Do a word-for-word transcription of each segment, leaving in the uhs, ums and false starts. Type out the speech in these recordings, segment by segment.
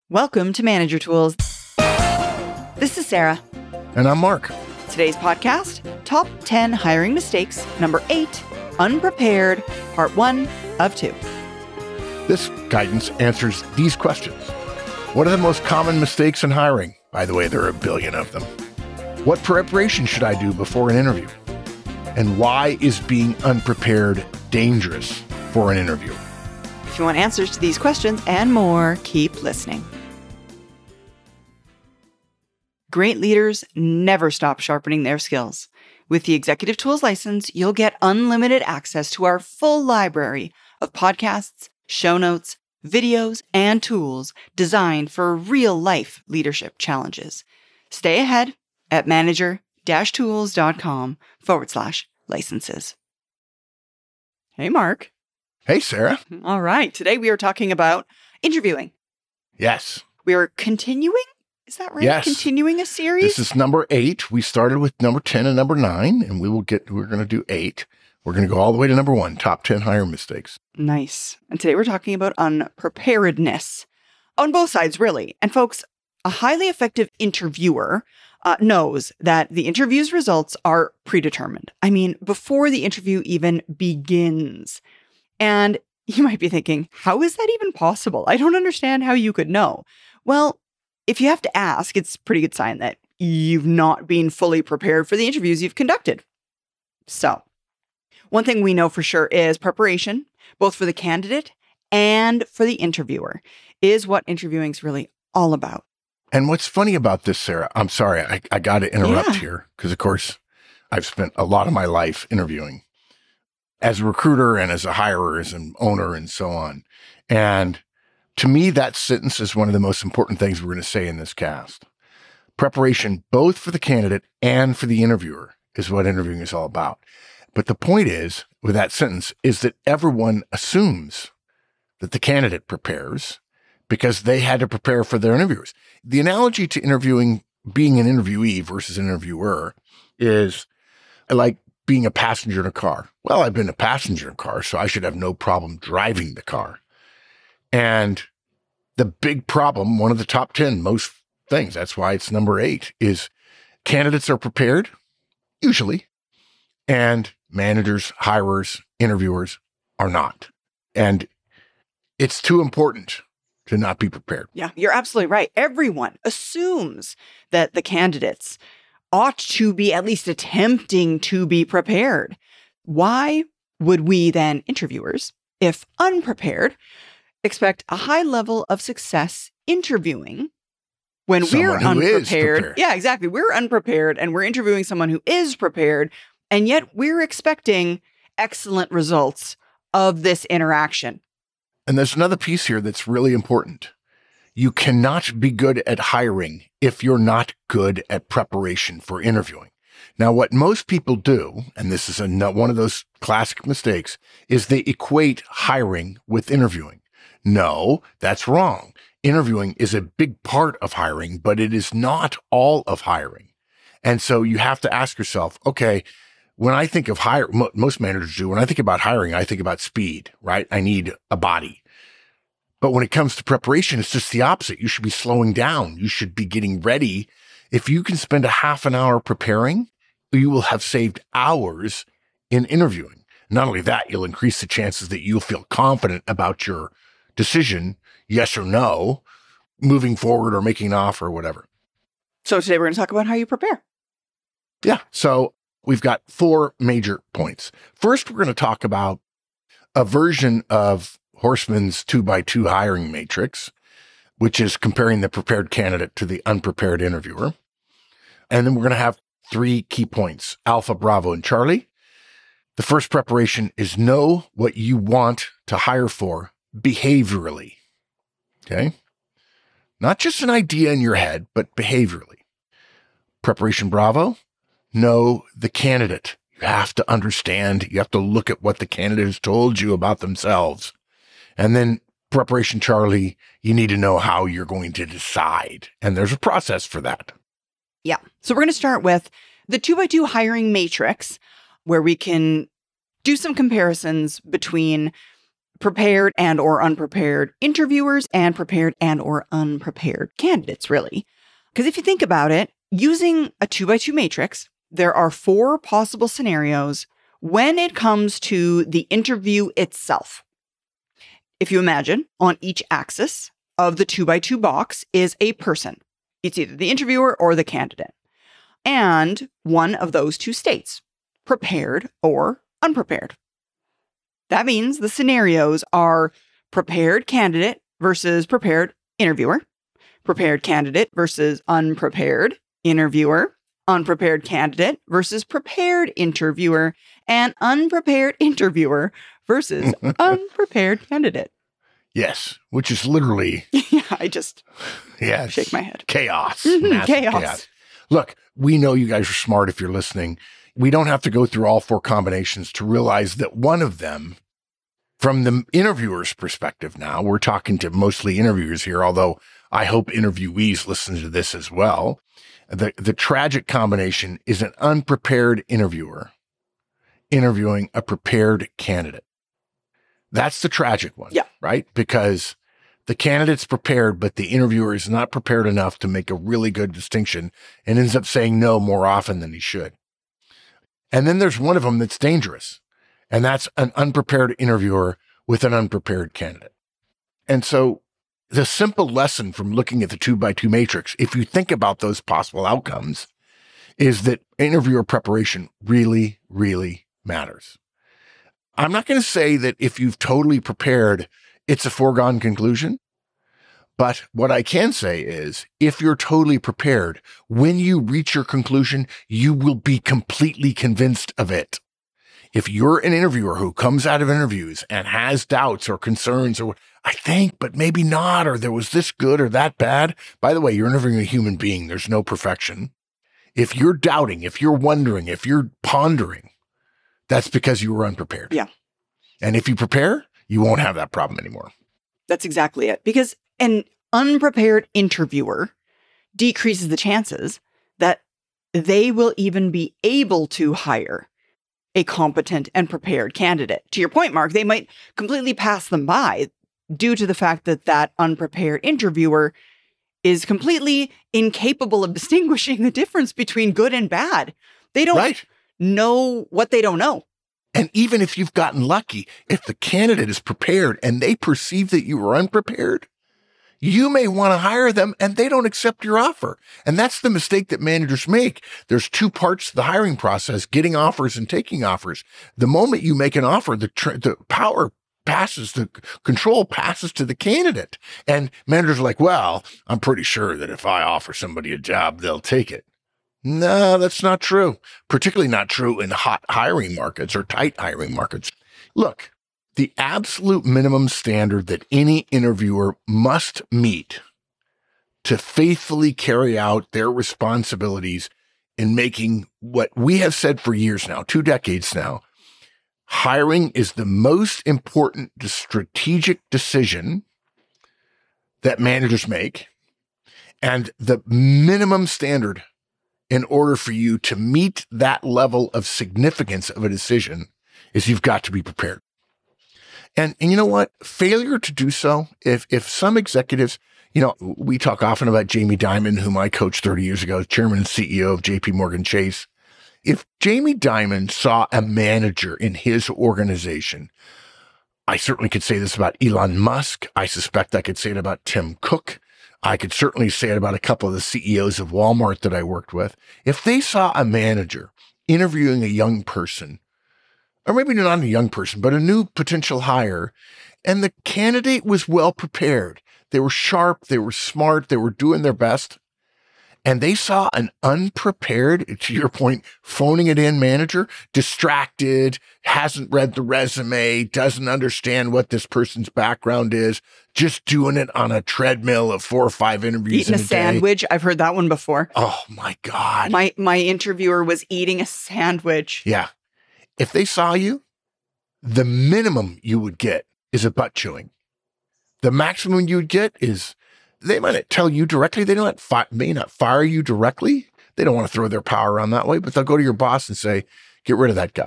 Welcome to Manager Tools. This is Sarah. And I'm Mark. Today's podcast, Top ten Hiring Mistakes, Number eight, Unprepared, Part one of two. This guidance answers these questions. What are the most common mistakes in hiring? By the way, there are a billion of them. What preparation should I do before an interview? And why is being unprepared dangerous for an interview? If you want answers to these questions and more, keep listening. Great leaders never stop sharpening their skills. With the Executive Tools license, you'll get unlimited access to our full library of podcasts, show notes, videos, and tools designed for real-life leadership challenges. Stay ahead at manager-tools.com forward slash licenses. Hey, Mark. Hey, Sarah. All right. Today we are talking about interviewing. Yes. We are continuing. Is that right? Yes. Continuing a series? This is number eight. We started with number ten and number nine, and we will get, we're going to do eight. We're going to go all the way to number one, top ten hiring mistakes. Nice. And today we're talking about unpreparedness on both sides, really. And folks, a highly effective interviewer uh, knows that the interview's results are predetermined. I mean, before the interview even begins. And you might be thinking, how is that even possible? I don't understand how you could know. Well, if you have to ask, it's a pretty good sign that you've not been fully prepared for the interviews you've conducted. So, one thing we know for sure is preparation, both for the candidate and for the interviewer, is what interviewing is really all about. And what's funny about this, Sarah, I'm sorry, I, I got to interrupt Yeah. here because, of course, I've spent a lot of my life interviewing as a recruiter and as a hirer, as an owner, and so on. And to me, that sentence is one of the most important things we're going to say in this cast. Preparation, both for the candidate and for the interviewer, is what interviewing is all about. But the point is, with that sentence, is that everyone assumes that the candidate prepares because they had to prepare for their interviewers. The analogy to interviewing, being an interviewee versus an interviewer, is like being a passenger in a car. Well, I've been a passenger in a car, so I should have no problem driving the car. And the big problem, one of the top ten most things, that's why it's number eight, is candidates are prepared, usually, and managers, hirers, interviewers are not. And it's too important to not be prepared. Yeah, you're absolutely right. Everyone assumes that the candidates ought to be at least attempting to be prepared. Why would we then, interviewers, if unprepared, expect a high level of success interviewing when Someone we're who is unprepared? prepared. Yeah, exactly. We're unprepared and we're interviewing someone who is prepared, and yet we're expecting excellent results of this interaction. And there's another piece here that's really important. You cannot be good at hiring if you're not good at preparation for interviewing. Now, what most people do, and this is a, one of those classic mistakes, is they equate hiring with interviewing. No, that's wrong. Interviewing is a big part of hiring, but it is not all of hiring. And so you have to ask yourself, okay, when I think of hire, mo- most managers do, when I think about hiring, I think about speed, right? I need a body. But when it comes to preparation, it's just the opposite. You should be slowing down. You should be getting ready. If you can spend a half an hour preparing, you will have saved hours in interviewing. Not only that, you'll increase the chances that you'll feel confident about your decision, yes or no, moving forward or making an offer or whatever. So today we're going to talk about how you prepare. Yeah. So we've got four major points. First, we're going to talk about a version of Horstman's two by two hiring matrix, which is comparing the prepared candidate to the unprepared interviewer. And then we're going to have three key points, Alpha, Bravo, and Charlie. The first preparation is know what you want to hire for behaviorally. Okay? Not just an idea in your head, but behaviorally. Preparation Bravo, know the candidate. You have to understand, you have to look at what the candidate has told you about themselves. And then preparation Charlie, you need to know how you're going to decide. And there's a process for that. Yeah. So we're going to start with the two by two hiring matrix, where we can do some comparisons between prepared and or unprepared interviewers and prepared and or unprepared candidates, really. Because if you think about it, using a two by two matrix, there are four possible scenarios when it comes to the interview itself. If you imagine, on each axis of the two by two box is a person. It's either the interviewer or the candidate. And one of those two states, prepared or unprepared. That means the scenarios are prepared candidate versus prepared interviewer, prepared candidate versus unprepared interviewer, unprepared candidate versus prepared interviewer, and unprepared interviewer versus unprepared candidate. Yes, which is literally... yeah, I just yeah, shake my head. Chaos. chaos. chaos. Look, we know you guys are smart if you're listening. We don't have to go through all four combinations to realize that one of them, from the interviewer's perspective now, we're talking to mostly interviewers here, although I hope interviewees listen to this as well. The, the tragic combination is an unprepared interviewer interviewing a prepared candidate. That's the tragic one, yeah. right? Because the candidate's prepared, but the interviewer is not prepared enough to make a really good distinction and ends up saying no more often than he should. And then there's one of them that's dangerous, and that's an unprepared interviewer with an unprepared candidate. And so the simple lesson from looking at the two by two matrix, if you think about those possible outcomes, is that interviewer preparation really, really matters. I'm not going to say that if you've totally prepared, it's a foregone conclusion. But what I can say is, if you're totally prepared, when you reach your conclusion, you will be completely convinced of it. If you're an interviewer who comes out of interviews and has doubts or concerns, or I think, but maybe not, or there was this good or that bad. By the way, you're interviewing a human being. There's no perfection. If you're doubting, if you're wondering, if you're pondering, that's because you were unprepared. Yeah. And if you prepare, you won't have that problem anymore. That's exactly it. Because an unprepared interviewer decreases the chances that they will even be able to hire a competent and prepared candidate. To your point, Mark, they might completely pass them by due to the fact that that unprepared interviewer is completely incapable of distinguishing the difference between good and bad. They don't right. know what they don't know. And even if you've gotten lucky, if the candidate is prepared and they perceive that you were unprepared, you may want to hire them and they don't accept your offer. And that's the mistake that managers make. There's two parts to the hiring process, getting offers and taking offers. The moment you make an offer, the, tr- the power passes, the control passes to the candidate. And managers are like, well, I'm pretty sure that if I offer somebody a job, they'll take it. No, that's not true. Particularly not true in hot hiring markets or tight hiring markets. Look, the absolute minimum standard that any interviewer must meet to faithfully carry out their responsibilities in making what we have said for years now, two decades now, hiring is the most important strategic decision that managers make. And the minimum standard in order for you to meet that level of significance of a decision is you've got to be prepared. And, and you know what? Failure to do so, if if some executives, you know, we talk often about Jamie Dimon, whom I coached thirty years ago, chairman and C E O of J P Morgan Chase. If Jamie Dimon saw a manager in his organization, I certainly could say this about Elon Musk. I suspect I could say it about Tim Cook. I could certainly say it about a couple of the C E Os of Walmart that I worked with. If they saw a manager interviewing a young person, or maybe not a young person, but a new potential hire, and the candidate was well prepared, they were sharp, they were smart, they were doing their best, and they saw an unprepared, to your point, phoning it in manager, distracted, hasn't read the resume, doesn't understand what this person's background is, just doing it on a treadmill of four or five interviews Eating in a, a sandwich. day. I've heard that one before. Oh my God. My my interviewer was eating a sandwich. Yeah. If they saw you, the minimum you would get is a butt chewing. The maximum you would get is they might not tell you directly. They don't fi- may not fire you directly. They don't want to throw their power around that way, but they'll go to your boss and say, get rid of that guy.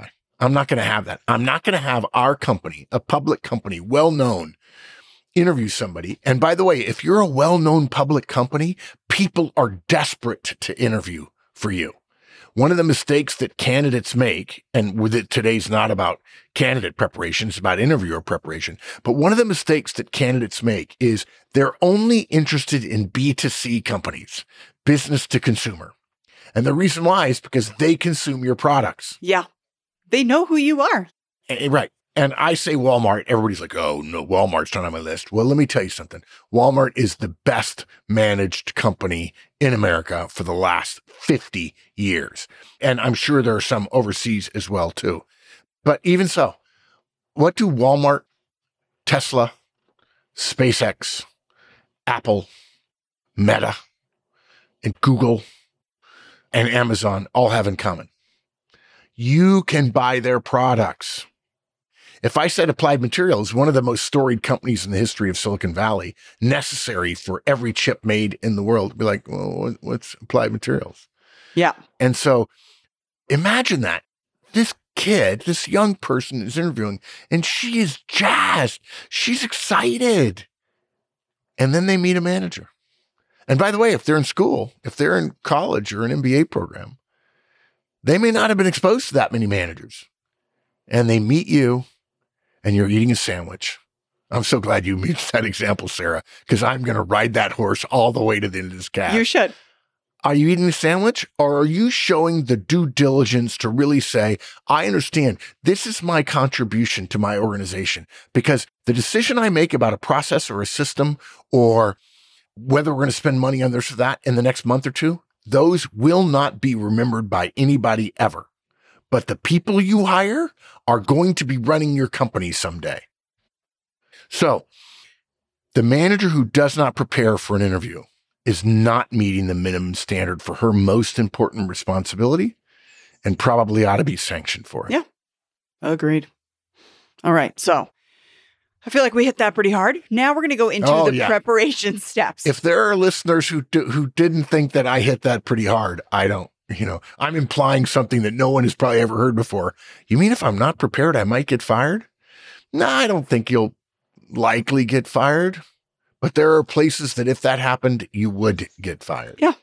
I'm not going to have that. I'm not going to have our company, a public company, well-known, interview somebody. And by the way, if you're a well-known public company, people are desperate to interview for you. One of the mistakes that candidates make, and with it, today's not about candidate preparation, it's about interviewer preparation. But one of the mistakes that candidates make is they're only interested in B two C companies, business to consumer. And the reason why is because they consume your products. Yeah. They know who you are. Right. And I say Walmart, everybody's like, oh, no, Walmart's not on my list. Well, let me tell you something. Walmart is the best managed company in America for the last fifty years. And I'm sure there are some overseas as well, too. But even so, what do Walmart, Tesla, SpaceX, Apple, Meta, and Google, and Amazon all have in common? You can buy their products. If I said Applied Materials, one of the most storied companies in the history of Silicon Valley, necessary for every chip made in the world, be like, well, what's Applied Materials? Yeah. And so imagine that. This kid, this young person is interviewing, and she is jazzed. She's excited. And then they meet a manager. And by the way, if they're in school, if they're in college or an M B A program, they may not have been exposed to that many managers. And they meet you, and you're eating a sandwich. I'm so glad you used that example, Sarah, because I'm going to ride that horse all the way to the end of this cast. You should. Are you eating a sandwich, or are you showing the due diligence to really say, I understand this is my contribution to my organization, because the decision I make about a process or a system or whether we're going to spend money on this or that in the next month or two, those will not be remembered by anybody ever. But the people you hire are going to be running your company someday. So the manager who does not prepare for an interview is not meeting the minimum standard for her most important responsibility and probably ought to be sanctioned for it. Yeah, agreed. All right. So I feel like we hit that pretty hard. Now we're going to go into oh, the yeah. preparation steps. If there are listeners who do, who didn't think that I hit that pretty hard, I don't. You know, I'm implying something that no one has probably ever heard before. You mean if I'm not prepared, I might get fired? No, I don't think you'll likely get fired. But there are places that if that happened, you would get fired. Yeah.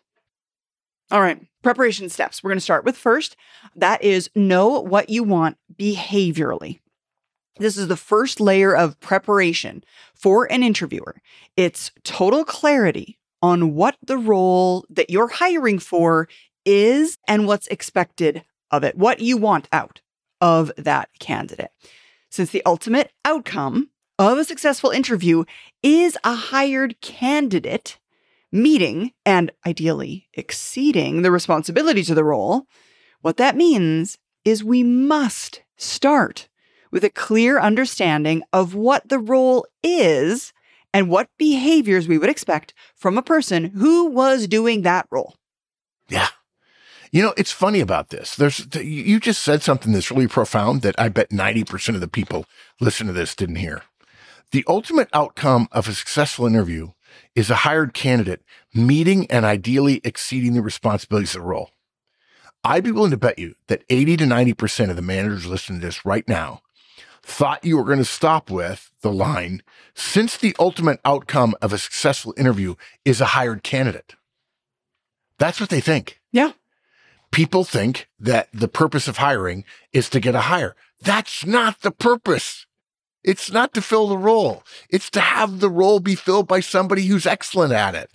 All right. Preparation steps. We're going to start with first. That is know what you want behaviorally. This is the first layer of preparation for an interviewer. It's total clarity on what the role that you're hiring for is and what's expected of it, what you want out of that candidate. Since the ultimate outcome of a successful interview is a hired candidate meeting and ideally exceeding the responsibilities of the role, what that means is we must start with a clear understanding of what the role is and what behaviors we would expect from a person who was doing that role. Yeah. You know, it's funny about this. There's, you just said something that's really profound that I bet ninety percent of the people listening to this didn't hear. The ultimate outcome of a successful interview is a hired candidate meeting and ideally exceeding the responsibilities of the role. I'd be willing to bet you that eighty to ninety percent of the managers listening to this right now thought you were going to stop with the line, since the ultimate outcome of a successful interview is a hired candidate. That's what they think. Yeah. People think that the purpose of hiring is to get a hire. That's not the purpose. It's not to fill the role. It's to have the role be filled by somebody who's excellent at it.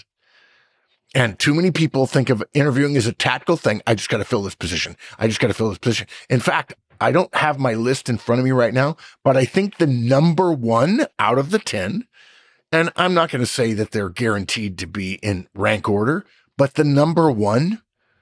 And too many people think of interviewing as a tactical thing. I just got to fill this position. I just got to fill this position. In fact, I don't have my list in front of me right now, but I think the number one out of the ten, and I'm not going to say that they're guaranteed to be in rank order, but the number one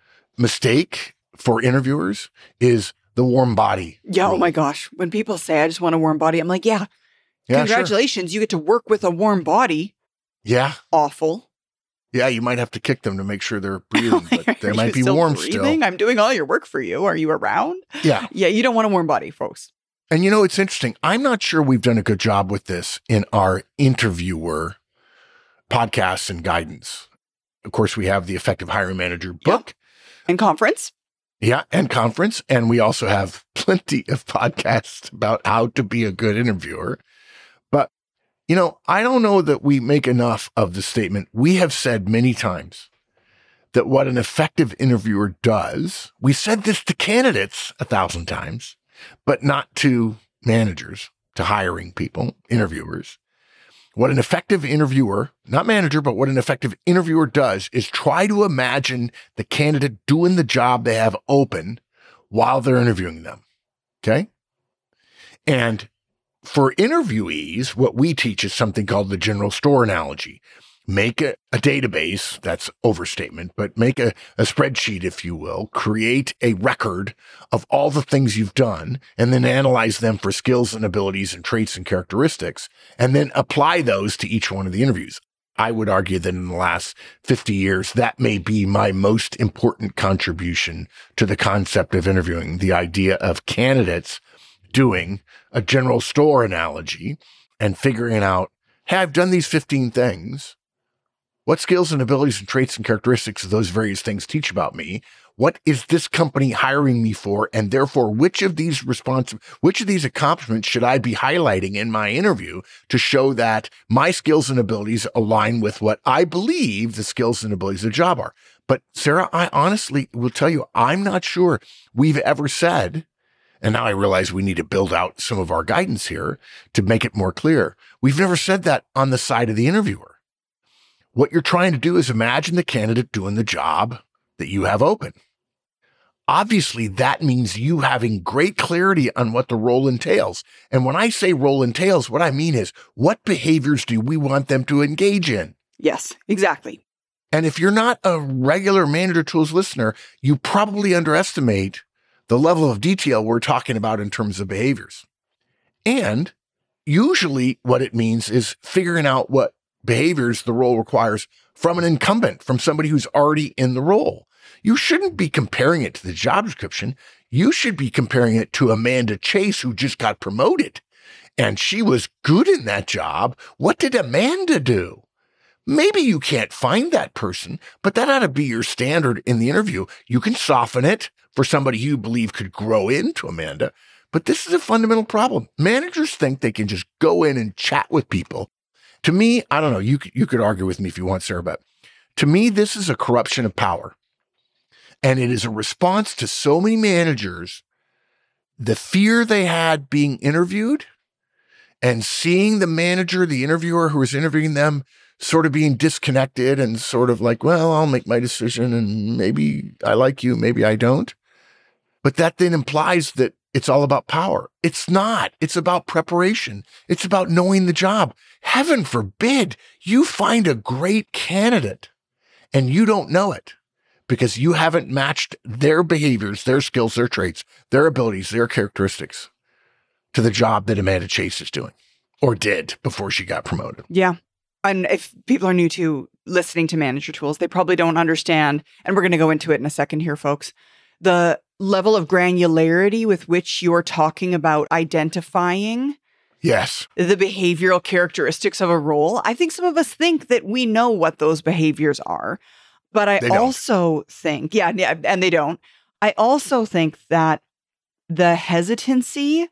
mistake for interviewers is the warm body. Yeah. rule. Oh my gosh. When people say, I just want a warm body, I'm like, yeah, Yeah, congratulations. sure. You get to work with a warm body. Yeah. Awful. Yeah. You might have to kick them to make sure they're breathing, but they Are might you be still warm breathing? still. I'm doing all your work for you. Are you around? Yeah. Yeah. You don't want a warm body, folks. And you know, it's interesting. I'm not sure we've done a good job with this in our interviewer podcasts and guidance. Of course, we have the Effective Hiring Manager book. And conference. Yeah, and conference. And we also have plenty of podcasts about how to be a good interviewer. But, you know, I don't know that we make enough of the statement. We have said many times that what an effective interviewer does, we said this to candidates a thousand times, but not to managers, to hiring people, interviewers. What an effective interviewer, not manager, but what an effective interviewer does is try to imagine the candidate doing the job they have open while they're interviewing them. Okay. And for interviewees, what we teach is something called the general store analogy. Make a, a database, that's overstatement, but make a, a spreadsheet, if you will, create a record of all the things you've done, and then analyze them for skills and abilities and traits and characteristics, and then apply those to each one of the interviews. I would argue that in the last fifty years, that may be my most important contribution to the concept of interviewing, the idea of candidates doing a general store analogy and figuring out, hey, I've done these fifteen things. What skills and abilities and traits and characteristics of those various things teach about me? What is this company hiring me for? And therefore, which of these respons- which of these accomplishments should I be highlighting in my interview to show that my skills and abilities align with what I believe the skills and abilities of the job are? But Sarah, I honestly will tell you, I'm not sure we've ever said, and now I realize we need to build out some of our guidance here to make it more clear. We've never said that on the side of the interviewer. What you're trying to do is imagine the candidate doing the job that you have open. Obviously, that means you having great clarity on what the role entails. And when I say role entails, what I mean is, what behaviors do we want them to engage in? Yes, exactly. And if you're not a regular Manager Tools listener, you probably underestimate the level of detail we're talking about in terms of behaviors. And usually what it means is figuring out what behaviors the role requires from an incumbent, from somebody who's already in the role. You shouldn't be comparing it to the job description. You should be comparing it to Amanda Chase, who just got promoted. And she was good in that job. What did Amanda do? Maybe you can't find that person, but that ought to be your standard in the interview. You can soften it for somebody you believe could grow into Amanda. But this is a fundamental problem. Managers think they can just go in and chat with people. To me, I don't know, you, you could argue with me if you want, Sarah, but to me, this is a corruption of power. And it is a response to so many managers, the fear they had being interviewed and seeing the manager, the interviewer who was interviewing them, sort of being disconnected and sort of like, well, I'll make my decision and maybe I like you, maybe I don't. But that then implies that it's all about power. It's not. It's about preparation. It's about knowing the job. Heaven forbid you find a great candidate and you don't know it because you haven't matched their behaviors, their skills, their traits, their abilities, their characteristics to the job that Amanda Chase is doing or did before she got promoted. Yeah. And if people are new to listening to Manager Tools, they probably don't understand, and we're going to go into it in a second here, folks, the level of granularity with which you're talking about identifying yes, the behavioral characteristics of a role. I think some of us think that we know what those behaviors are, but I also think, yeah, yeah, and they don't. I also think that the hesitancy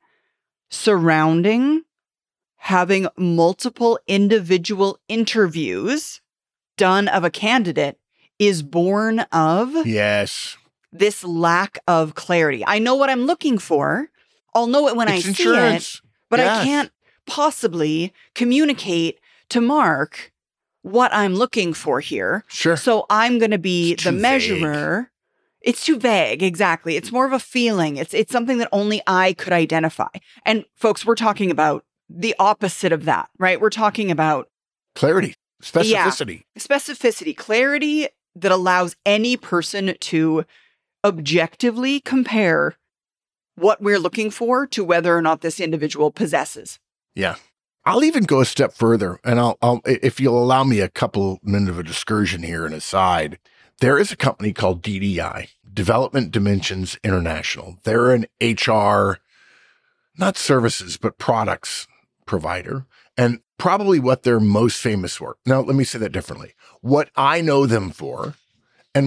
surrounding having multiple individual interviews done of a candidate is born of yes. this lack of clarity. I know what I'm looking for. I'll know it when It's I insurance. see it, but Yes. I can't possibly communicate to Mark what I'm looking for here. Sure. So I'm going to be It's the too measurer. vague. It's too vague. Exactly. It's more of a feeling. It's it's something that only I could identify. And folks, we're talking about the opposite of that, right? We're talking about Clarity, specificity. Yeah. Specificity, clarity that allows any person to objectively compare what we're looking for to whether or not this individual possesses. Yeah. I'll even go a step further, and I'll, I'll, if you'll allow me a couple minutes of a discursion here and aside, there is a company called D D I, Development Dimensions International. They're an H R, not services, but products provider, and probably what they're most famous for. Now, let me say that differently. What I know them for, and what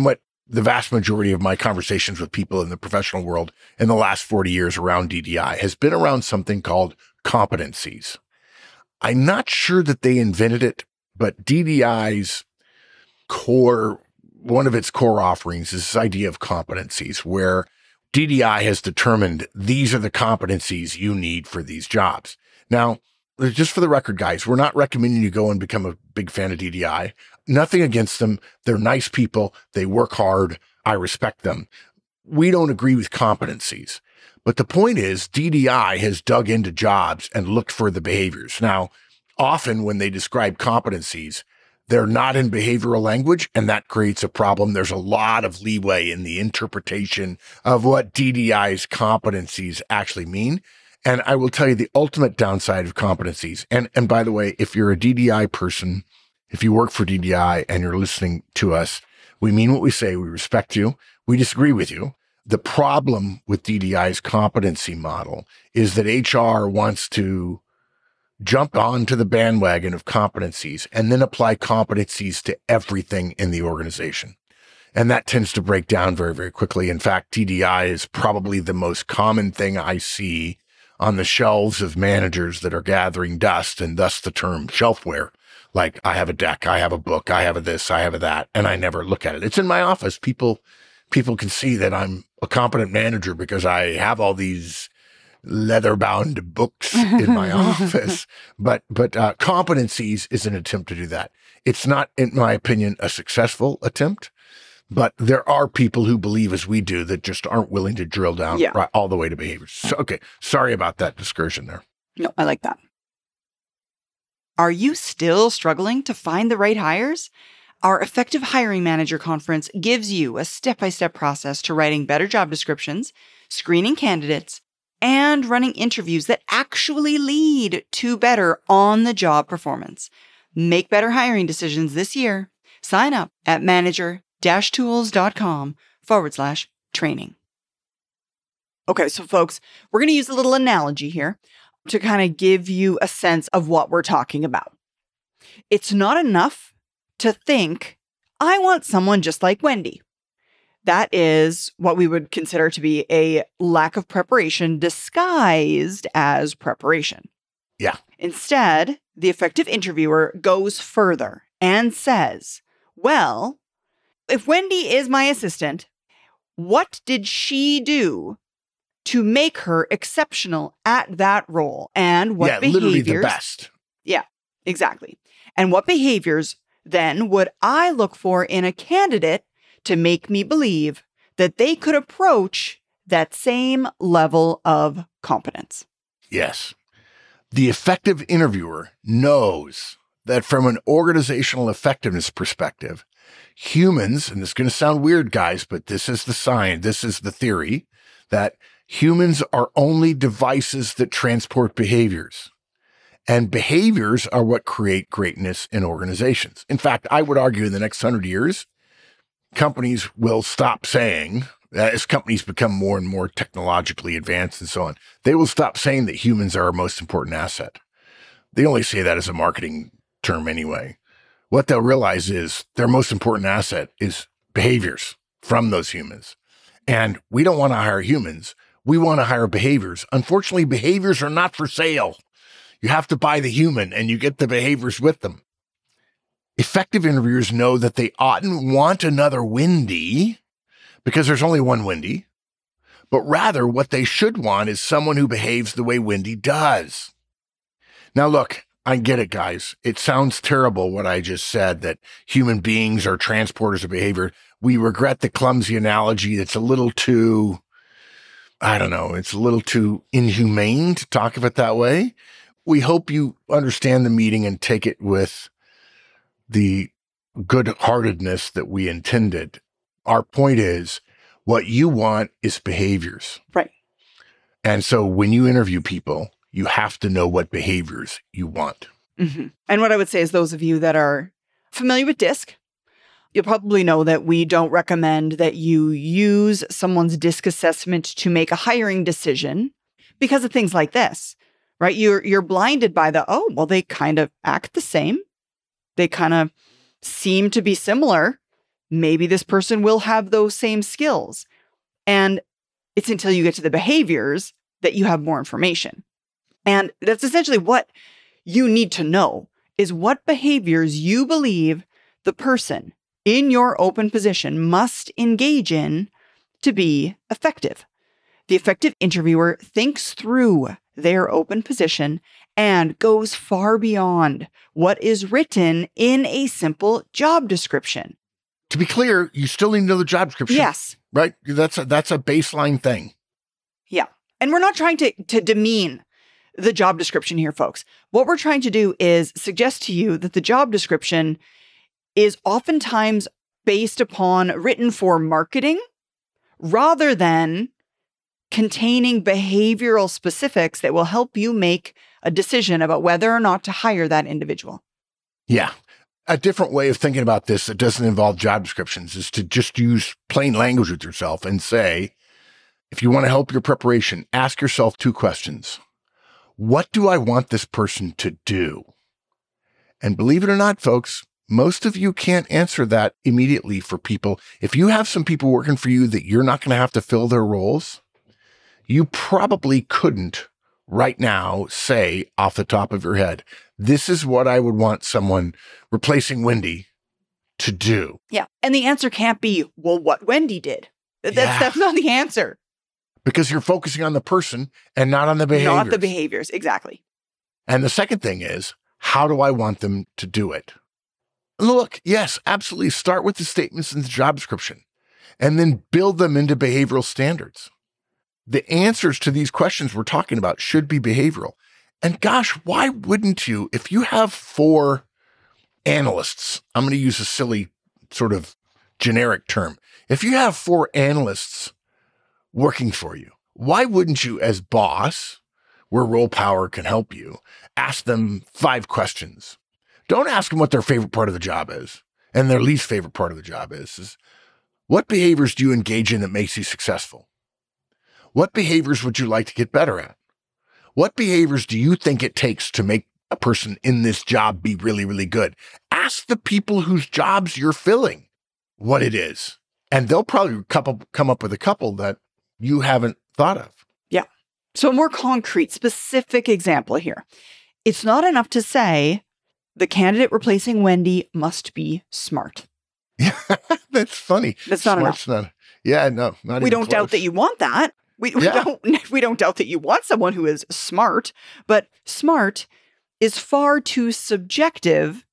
the vast majority of my conversations with people in the professional world in the last forty years around D D I has been around something called competencies. I'm not sure that they invented it, but D D I's core, one of its core offerings is this idea of competencies, where D D I has determined these are the competencies you need for these jobs. Now, just for the record, guys, we're not recommending you go and become a big fan of D D I. Nothing against them. They're nice people. They work hard. I respect them. We don't agree with competencies. But the point is, D D I has dug into jobs and looked for the behaviors. Now, often when they describe competencies, they're not in behavioral language, and that creates a problem. There's a lot of leeway in the interpretation of what D D I's competencies actually mean. And I will tell you the ultimate downside of competencies. And, and by the way, if you're a D D I person, if you work for D D I and you're listening to us, we mean what we say. We respect you. We disagree with you. The problem with D D I's competency model is that H R wants to jump onto the bandwagon of competencies and then apply competencies to everything in the organization. And that tends to break down very, very quickly. In fact, D D I is probably the most common thing I see on the shelves of managers that are gathering dust, and thus the term shelfware. Like, I have a deck, I have a book, I have a this, I have a that, and I never look at it. It's in my office. People, people can see that I'm a competent manager because I have all these leather-bound books in my office. But but uh, competencies is an attempt to do that. It's not, in my opinion, a successful attempt, but there are people who believe as we do that just aren't willing to drill down yeah. right, all the way to behaviors. So, okay, sorry about that discursion there. No, I like that. Are you still struggling to find the right hires? Our Effective Hiring Manager Conference gives you a step-by-step process to writing better job descriptions, screening candidates, and running interviews that actually lead to better on-the-job performance. Make better hiring decisions this year. Sign up at manager-tools.com forward slash training. Okay, so folks, we're going to use a little analogy here to kind of give you a sense of what we're talking about. It's not enough to think, I want someone just like Wendy. That is what we would consider to be a lack of preparation disguised as preparation. Yeah. Instead, the effective interviewer goes further and says, well, if Wendy is my assistant, what did she do to make her exceptional at that role? And what yeah, behaviors? Literally the best. Yeah, exactly. And what behaviors then would I look for in a candidate to make me believe that they could approach that same level of competence? Yes. The effective interviewer knows that from an organizational effectiveness perspective, humans, and this is going to sound weird, guys, but this is the science, this is the theory, that humans are only devices that transport behaviors. And behaviors are what create greatness in organizations. In fact, I would argue in the next hundred years, companies will stop saying, as companies become more and more technologically advanced and so on, they will stop saying that humans are our most important asset. They only say that as a marketing term anyway. What they'll realize is their most important asset is behaviors from those humans. And we don't want to hire humans. We want to hire behaviors. Unfortunately, behaviors are not for sale. You have to buy the human and you get the behaviors with them. Effective interviewers know that they oughtn't want another Wendy because there's only one Wendy, but rather what they should want is someone who behaves the way Wendy does. Now, look, I get it, guys. It sounds terrible what I just said, that human beings are transporters of behavior. We regret the clumsy analogy. It's a little too, I don't know, it's a little too inhumane to talk of it that way. We hope you understand the meeting and take it with the good-heartedness that we intended. Our point is, what you want is behaviors. Right. And so when you interview people, you have to know what behaviors you want. Mm-hmm. And what I would say is those of you that are familiar with DISC, you'll probably know that we don't recommend that you use someone's DISC assessment to make a hiring decision because of things like this, right? You're, you're blinded by the, oh, well, they kind of act the same. They kind of seem to be similar. maybe this person will have those same skills. And it's until you get to the behaviors that you have more information. And that's essentially what you need to know, is what behaviors you believe the person in your open position must engage in to be effective. The effective interviewer thinks through their open position and goes far beyond what is written in a simple job description. To be clear, you still need to know the job description. Yes. Right? That's a, that's a baseline thing. Yeah. And we're not trying to, to demean the job description here, folks. What we're trying to do is suggest to you that the job description is oftentimes based upon written for marketing rather than containing behavioral specifics that will help you make a decision about whether or not to hire that individual. Yeah. A different way of thinking about this that doesn't involve job descriptions is to just use plain language with yourself and say, if you want to help your preparation, ask yourself two questions. What do I want this person to do? And believe it or not, folks, most of you can't answer that immediately for people. If you have some people working for you that you're not going to have to fill their roles, you probably couldn't right now say off the top of your head, this is what I would want someone replacing Wendy to do. Yeah. And the answer can't be, well, what Wendy did. That's, Yeah. that's not the answer. Because you're focusing on the person and not on the behaviors. Not the behaviors. Exactly. And the second thing is, how do I want them to do it? Look, yes, absolutely. Start with the statements in the job description and then build them into behavioral standards. The answers to these questions we're talking about should be behavioral. And gosh, why wouldn't you, if you have four analysts, I'm going to use a silly sort of generic term. If you have four analysts working for you, why wouldn't you, as boss, where role power can help you, ask them five questions? Don't ask them what their favorite part of the job is and their least favorite part of the job is. is what behaviors do you engage in that makes you successful? What behaviors would you like to get better at? What behaviors do you think it takes to make a person in this job be really, really good? Ask the people whose jobs you're filling what it is. And they'll probably couple, come up with a couple that you haven't thought of. Yeah. So a more concrete, specific example here. It's not enough to say the candidate replacing Wendy must be smart. Yeah, that's funny. That's not Smart's enough. Not, yeah, no, not We even don't doubt close. that you want that. We, we Yeah. don't we don't doubt that you want someone who is smart, but smart is far too subjective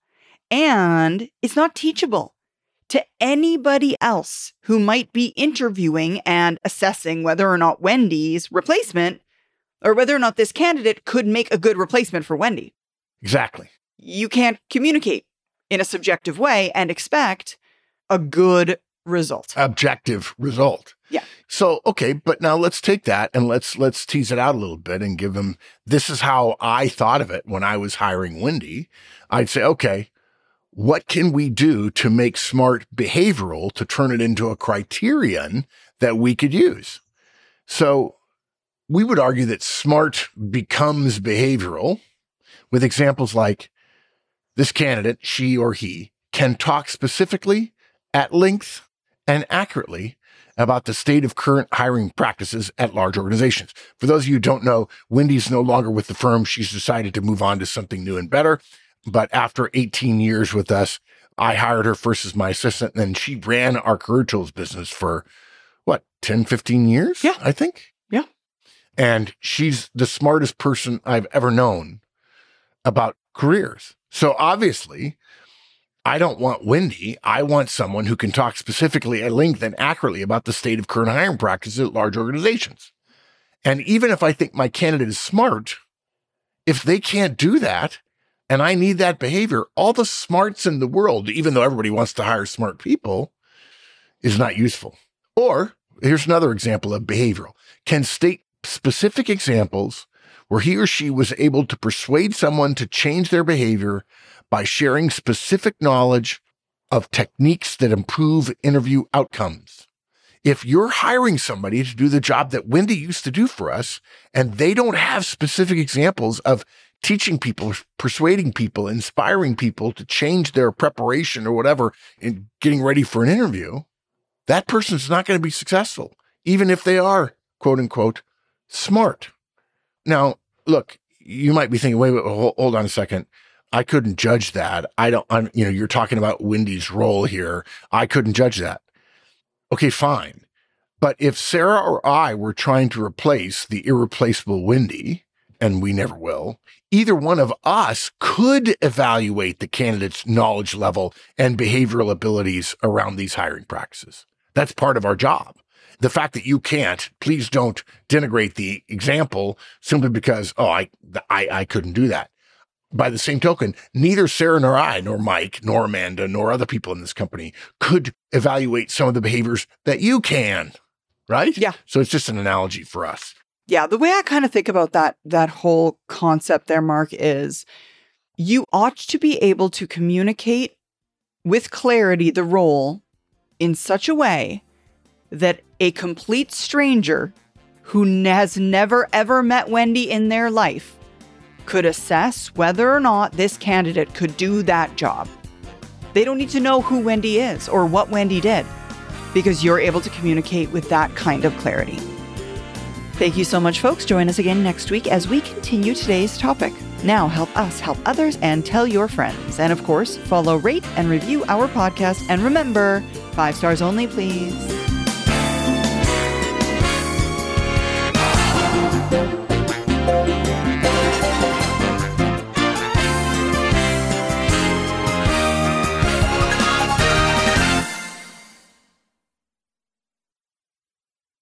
and it's not teachable to anybody else who might be interviewing and assessing whether or not Wendy's replacement or whether or not this candidate could make a good replacement for Wendy. Exactly. You can't communicate in a subjective way and expect a good result. Objective result. Yeah. So, okay, but now let's take that and let's let's tease it out a little bit and give them, this is how I thought of it when I was hiring Wendy. I'd say, okay, what can we do to make smart behavioral to turn it into a criterion that we could use? So we would argue that smart becomes behavioral with examples like this candidate, she or he, can talk specifically, at length, and accurately about the state of current hiring practices at large organizations. For those of you who don't know, Wendy's no longer with the firm. She's decided to move on to something new and better. But after eighteen years with us, I hired her first as my assistant, and then she ran our career tools business for, what, ten, fifteen years? Yeah. I think. Yeah. And she's the smartest person I've ever known about careers. So obviously, I don't want Wendy. I want someone who can talk specifically at length and accurately about the state of current hiring practices at large organizations. And even if I think my candidate is smart, if they can't do that, and I need that behavior, all the smarts in the world, even though everybody wants to hire smart people, is not useful. Or here's another example of behavioral. Can state specific examples where he or she was able to persuade someone to change their behavior by sharing specific knowledge of techniques that improve interview outcomes. If you're hiring somebody to do the job that Wendy used to do for us, and they don't have specific examples of teaching people, persuading people, inspiring people to change their preparation or whatever in getting ready for an interview, that person's not going to be successful, even if they are, quote unquote, smart. Now, look, you might be thinking, wait, wait, hold, hold on a second. I couldn't judge that. I don't, I'm, you know, you're talking about Wendy's role here. I couldn't judge that. Okay, fine. But if Sarah or I were trying to replace the irreplaceable Wendy, and we never will, either one of us could evaluate the candidate's knowledge level and behavioral abilities around these hiring practices. That's part of our job. The fact that you can't, please don't denigrate the example simply because, oh, I, I, I couldn't do that. By the same token, neither Sarah nor I, nor Mike, nor Amanda, nor other people in this company could evaluate some of the behaviors that you can, right? Yeah. So it's just an analogy for us. Yeah. The way I kind of think about that, that whole concept there, Mark, is you ought to be able to communicate with clarity the role in such a way that a complete stranger who has never, ever met Wendy in their life could assess whether or not this candidate could do that job. They don't need to know who Wendy is or what Wendy did, because you're able to communicate with that kind of clarity. Thank you so much, folks. Join us again next week as we continue today's topic. Now help us help others and tell your friends. And of course, follow, rate, and review our podcast. And remember, five stars only, please.